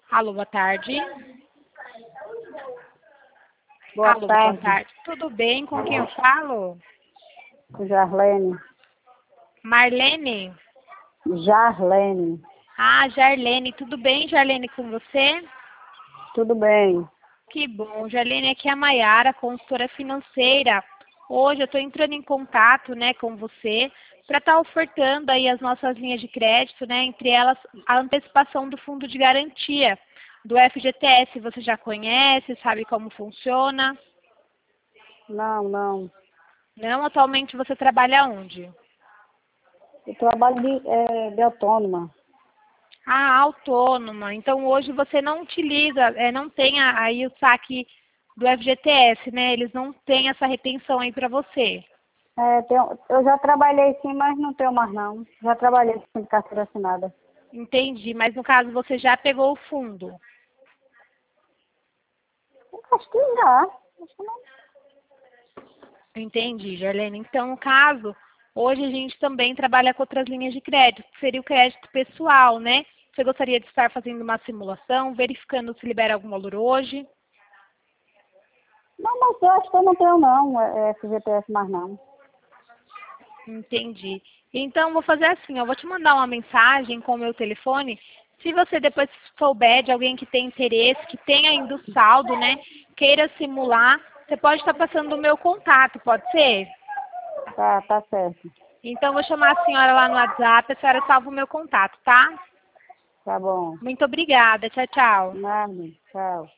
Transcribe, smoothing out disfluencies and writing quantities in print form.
Alô, boa tarde. Boa Alô, tarde, boa tarde. Tudo bem? Com quem eu falo? Jarlene. Marlene? Jarlene, Ah, Jarlene. Tudo bem, Jarlene, com você? tudo bem? Que bom. Jarlene, aqui é a Maiara, consultora financeira. Hoje eu estou entrando em contato, né, com você para estar ofertando aí as nossas linhas de crédito, né, entre elas a antecipação do fundo de garantia do FGTS. Você já conhece, sabe como funciona? Não. Não, atualmente você trabalha onde? Eu trabalho de autônoma. Ah, autônoma. Então hoje você não utiliza, não tem aí o saque do FGTS, né? Eles não têm essa retenção aí para você. Eu já trabalhei sim, mas não tenho mais não. Já trabalhei com carteira assinada. Entendi, mas no caso você já pegou o fundo. Acho que já. Acho que não. Entendi, Jarlene. Então, no caso, hoje a gente também trabalha com outras linhas de crédito, que seria o crédito pessoal, né? Você gostaria de estar fazendo uma simulação, verificando se libera algum valor hoje? Não, mas eu acho que eu não tenho não, FGTS mais não. Entendi. Então, vou fazer assim, eu vou te mandar uma mensagem com o meu telefone. Se você depois souber de alguém que tem interesse, que tem ainda o saldo, né, queira simular, você pode estar passando o meu contato, pode ser? Tá certo. Então, eu vou chamar a senhora lá no WhatsApp, a senhora salva o meu contato, tá? Tá bom. Muito obrigada. Tchau, tchau. Nada, tchau.